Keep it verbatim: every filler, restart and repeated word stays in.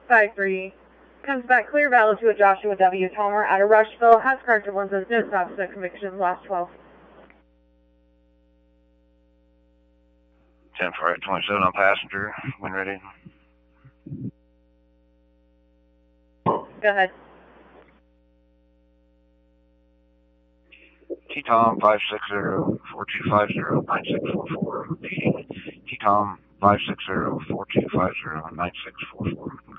five three. Comes back clear valid to a Joshua W. Tomer out of Rushville. Has corrected lenses, no stops, no convictions, last twelve. ten four eight twenty-seven on passenger, when ready. Go ahead. T-Tom five six zero, four two five zero, nine six four four. Repeating, T-Tom five six zero, four two five zero, nine six four four.